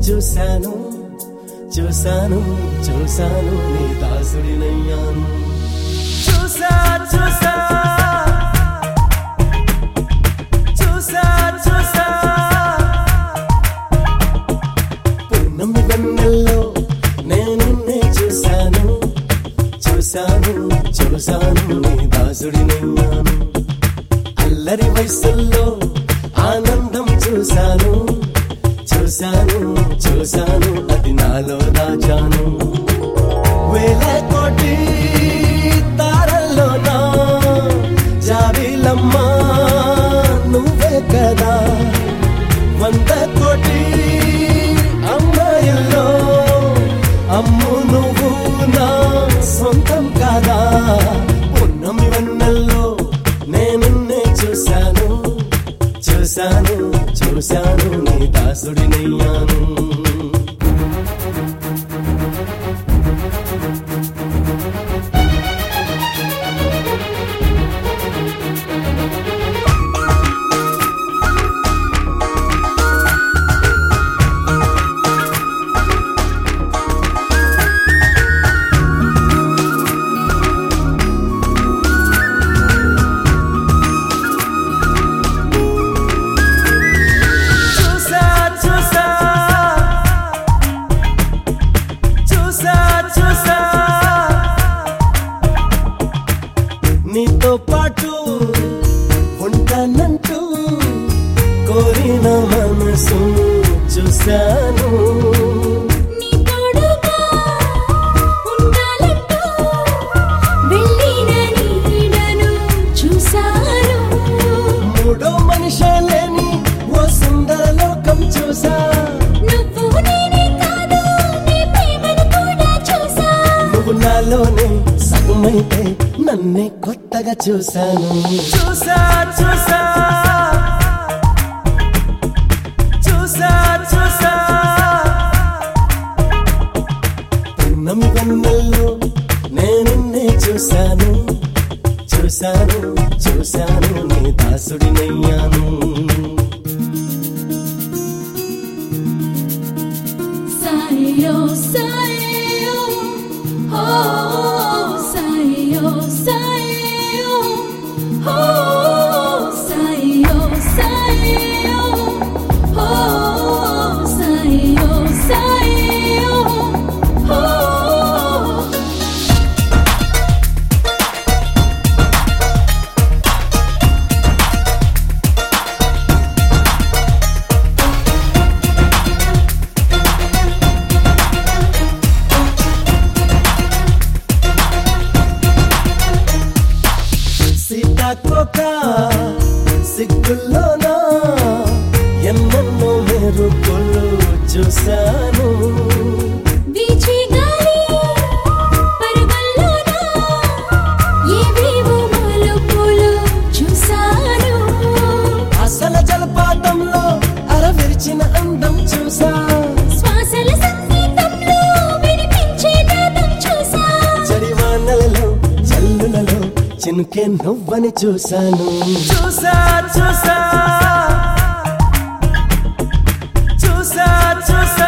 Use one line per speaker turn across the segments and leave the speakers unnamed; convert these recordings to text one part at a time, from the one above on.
చూశాను చూశాను చూశాను నీ దాసుడినయ్యాను చూసా చూసా చూసా చూసా పున్నమి వెన్నెల్లో నేను చూశాను చూశాను చూశాను నీ దాసుడినయ్యాను అల్లరి వయసుల్లో ఆనందం చూశాను చూశాను చూశాను అది నాలో దాచాను వేల కోటి తారల్లో నా జాబిలమ్మ నువ్వే కదా 100 కోటి అమ్మాయిల్లో అమ్ము నువ్వు నా సొంతం కాదా పున్నమి వెన్నెల్లో నేను చూశాను చూశాను చూశాను నీ దాసుడినయ్యాను నీతో పాటు ఉంటానంటూ కోరిన మనసు చూశాను మూడో మనిషి లేని ఓ సుందర లోకం చూసా నువ్వు నాలోనే సగమైతే నన్నే కొత్తగా చూశాను చూసా చూసా చూసా చూసా పున్నమి వెన్నెల్లో నేను చూశాను చూశాను చూశాను నీ దాసుడినయ్యాను
సాయో సాయో ఓ సాయో సాయో ఓ సాయో సాయో ఓ సాయో సాయో ఓ
సీతాకోక సిగ్గుల్లోనా ఎన్నెన్నో మెరుపులు చూశాను అసల జలపాతంలో అరవిరిచిన అందం చూసా చడివానలలో జల్లులలో చినుకే నువ్వని చూశాను చూసా చూసా చూసా చూసా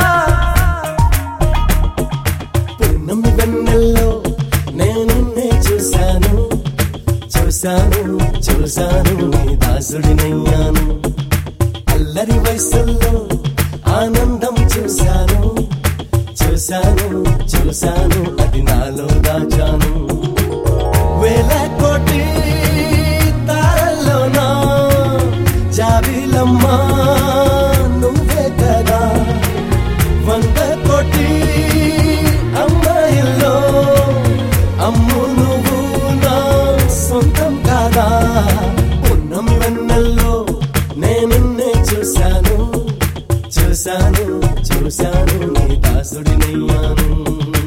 పున్నమి వెన్నెల్లో నేను చూశాను చూశాను చూశాను నీ దాసుడినయ్యాను అల్లరి వయసుల్లో ఆనందం చూశాను చూశాను చూశాను అది నాలో దాచాను వేల కోటి తారల్లో నా జాబిలమ్మ నువ్వే కదా 100 కోటి అమ్మాయిల్లో అమ్ము నువ్వు నా సొంతం కాదా పున్నమి వెన్నెల్లో నేను చూశాను చూశాను చూశాను నీ దాసుడినయ్యాను